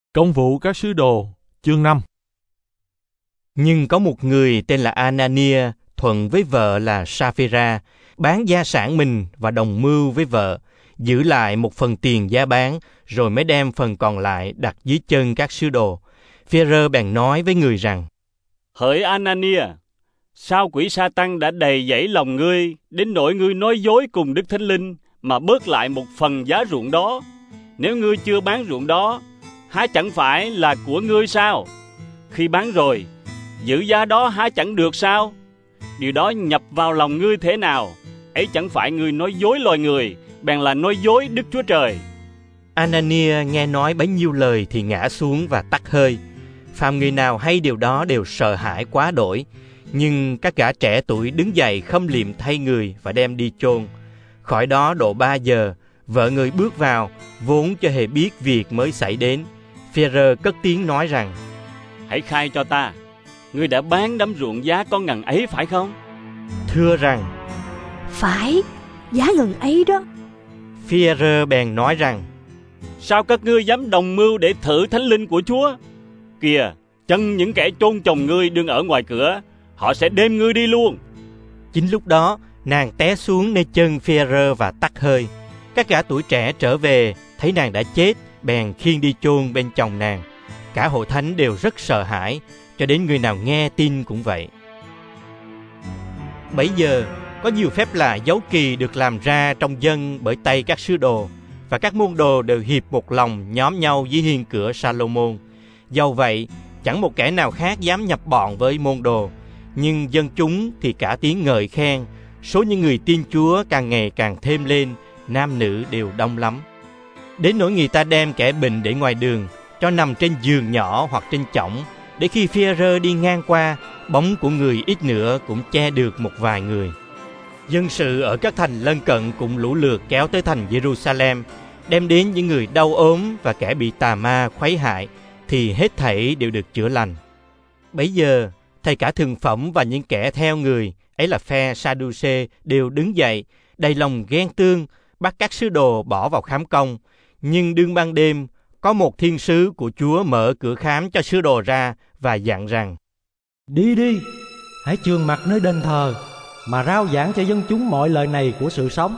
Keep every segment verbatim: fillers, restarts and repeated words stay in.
Công vụ các sứ đồ, chương năm. Nhưng có một người tên là Anania thuận với vợ là Sa-phê-ra, bán gia sản mình và đồng mưu với vợ, giữ lại một phần tiền giá bán, rồi mới đem phần còn lại đặt dưới chân các sứ đồ. Phê-rơ bèn nói với người rằng: Hỡi Anania, sao quỷ Sa-tăng đã đầy dẫy lòng ngươi, đến nỗi ngươi nói dối cùng Đức Thánh Linh mà bớt lại một phần giá ruộng đó? Nếu ngươi chưa bán ruộng đó, há chẳng phải là của ngươi sao? Khi bán rồi, giữ giá đó há chẳng được sao? Điều đó nhập vào lòng ngươi thế nào? Ấy chẳng phải ngươi nói dối loài người, bèn là nói dối Đức Chúa Trời. Anania nghe nói bấy nhiêu lời thì ngã xuống và tắt hơi. Phàm người nào hay điều đó đều sợ hãi quá đổi. Nhưng các gã trẻ tuổi đứng dậy khâm liệm thay người và đem đi chôn. Khỏi đó độ ba giờ, vợ người bước vào, vốn chưa hề biết việc mới xảy đến. Phê-rơ cất tiếng nói rằng: Hãy khai cho ta, ngươi đã bán đám ruộng giá có ngần ấy phải không? Thưa rằng: Phải, giá ngần ấy đó. Phê-rơ bèn nói rằng: Sao các ngươi dám đồng mưu để thử Thánh Linh của Chúa? Kìa, chân những kẻ chôn chồng ngươi đương ở ngoài cửa, họ sẽ đem ngươi đi luôn. Chính lúc đó, nàng té xuống nơi chân Phê-rơ và tắt hơi. Các gã tuổi trẻ trở về, thấy nàng đã chết, bèn khiêng đi chôn bên chồng nàng. Cả hội thánh đều rất sợ hãi, cho đến người nào nghe tin cũng vậy. Bấy giờ, có nhiều phép lạ dấu kỳ được làm ra trong dân bởi tay các sứ đồ, và các môn đồ đều hiệp một lòng nhóm nhau dưới hiên cửa Sa-lô-môn. Dầu vậy, chẳng một kẻ nào khác dám nhập bọn với môn đồ, nhưng dân chúng thì cả tiếng ngợi khen. Số những người tin Chúa càng ngày càng thêm lên, nam nữ đều đông lắm. Đến nỗi người ta đem kẻ bệnh để ngoài đường, cho nằm trên giường nhỏ hoặc trên chõng, để khi Phê-rơ đi ngang qua, bóng của người ít nữa cũng che được một vài người. Dân sự ở các thành lân cận cũng lũ lượt kéo tới thành Giê-ru-sa-lem, đem đến những người đau ốm và kẻ bị tà ma khuấy hại, thì hết thảy đều được chữa lành. Bấy giờ, thầy cả thường phẩm và những kẻ theo người, ấy là phe Sa-đu-xê, đều đứng dậy, đầy lòng ghen tương, bắt các sứ đồ bỏ vào khám công. Nhưng đương ban đêm, có một thiên sứ của Chúa mở cửa khám cho sứ đồ ra và dặn rằng: Đi đi, hãy chườm mặt nơi đền thờ, mà rao giảng cho dân chúng mọi lời này của sự sống.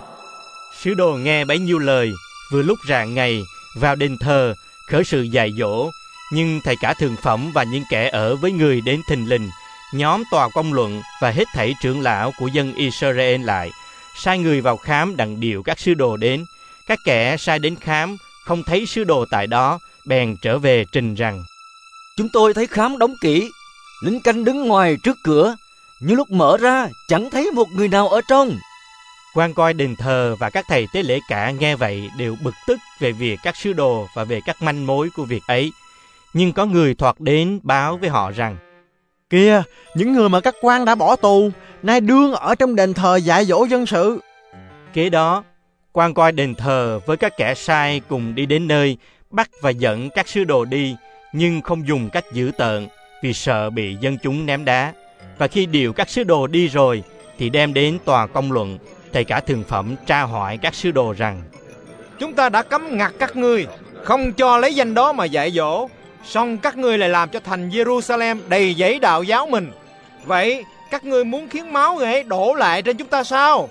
Sứ đồ nghe bấy nhiêu lời, vừa lúc rạng ngày, vào đền thờ, khởi sự dạy dỗ. Nhưng thầy cả thường phẩm và những kẻ ở với người đến thình lình, nhóm tòa công luận và hết thảy trưởng lão của dân Israel lại, sai người vào khám đặng điều các sứ đồ đến. Các kẻ sai đến khám không thấy sứ đồ tại đó, bèn trở về trình rằng: Chúng tôi thấy khám đóng kỹ, lính canh đứng ngoài trước cửa, nhưng lúc mở ra chẳng thấy một người nào ở trong. Quan coi đền thờ và các thầy tế lễ cả nghe vậy đều bực tức về việc các sứ đồ và về các manh mối của việc ấy. Nhưng có người thoạt đến báo với họ rằng: Kìa, những người mà các quan đã bỏ tù, nay đương ở trong đền thờ dạy dỗ dân sự. Kế đó, quan coi đền thờ với các kẻ sai cùng đi đến nơi, bắt và dẫn các sứ đồ đi, nhưng không dùng cách dữ tợn, vì sợ bị dân chúng ném đá. Và khi điều các sứ đồ đi rồi, thì đem đến tòa công luận. Thầy cả thường phẩm tra hỏi các sứ đồ rằng: Chúng ta đã cấm ngặt các ngươi, không cho lấy danh đó mà dạy dỗ, song các ngươi lại làm cho thành Giê-ru-sa-lem đầy dẫy đạo giáo mình. Vậy các ngươi muốn khiến máu người ấy đổ lại trên chúng ta sao?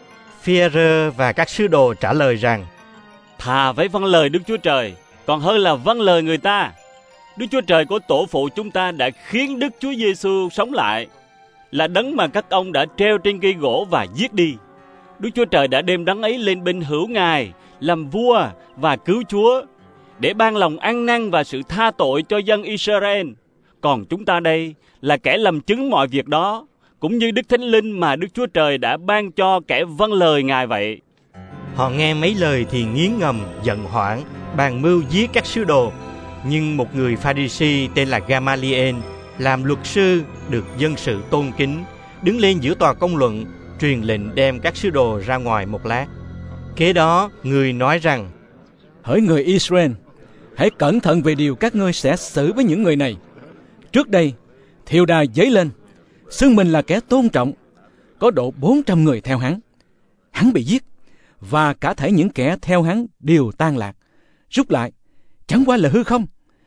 Phê-rơ và các sứ đồ trả lời rằng: Thà với vâng lời Đức Chúa Trời, còn hơn là vâng lời người ta. Đức Chúa Trời của tổ phụ chúng ta đã khiến Đức Chúa Giê-xu sống lại, là đấng mà các ông đã treo trên cây gỗ và giết đi. Đức Chúa Trời đã đem đấng ấy lên bên hữu Ngài, làm vua và cứu Chúa, để ban lòng ăn năn và sự tha tội cho dân Israel. Còn chúng ta đây là kẻ làm chứng mọi việc đó, cũng như Đức Thánh Linh mà Đức Chúa Trời đã ban cho kẻ vâng lời Ngài vậy. Họ nghe mấy lời thì nghiến ngầm, giận hoảng, bàn mưu giết các sứ đồ. Nhưng một người Pha-ri-si tên là Ga-ma-li-ên, làm luật sư, được dân sự tôn kính, đứng lên giữa tòa công luận, truyền lệnh đem các sứ đồ ra ngoài một lát. Kế đó, người nói rằng: Hỡi người Israel, hãy cẩn thận về điều các ngươi sẽ xử với những người này. Trước đây, Thiêu Đa dấy lên, xưng mình là kẻ tôn trọng, có độ bốn trăm người theo hắn. Hắn bị giết, và cả thảy những kẻ theo hắn đều tan lạc, rút lại, chẳng qua là hư không.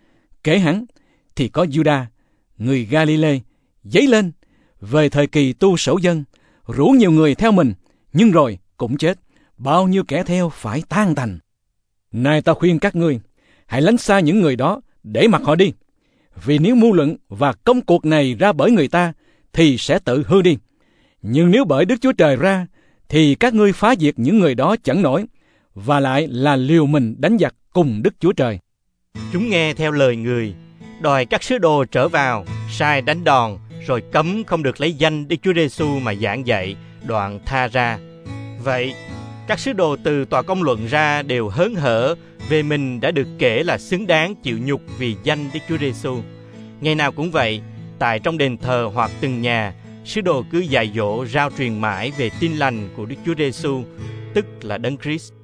Kế hắn thì có Juda, người Galilee, dấy lên về thời kỳ tu sổ dân, rủ nhiều người theo mình, nhưng rồi cũng chết, bao nhiêu kẻ theo phải tan tành. Này ta khuyên các ngươi, hãy lánh xa những người đó, để mặc họ đi. Vì nếu mưu luận và công cuộc này ra bởi người ta, thì sẽ tự hư đi. Nhưng nếu bởi Đức Chúa Trời ra, thì các ngươi phá diệt những người đó chẳng nổi, và lại là liều mình đánh giặc cùng Đức Chúa Trời. Chúng nghe theo lời người, đòi các sứ đồ trở vào, sai đánh đòn, rồi cấm không được lấy danh Đức Chúa Giêsu mà giảng dạy, đoạn tha ra. Vậy, các sứ đồ từ tòa công luận ra đều hớn hở về mình đã được kể là xứng đáng chịu nhục vì danh Đức Chúa Giêsu. Ngày nào cũng vậy, tại trong đền thờ hoặc từng nhà, sứ đồ cứ dạy dỗ rao truyền mãi về tin lành của Đức Chúa Giêsu, tức là Đấng Christ.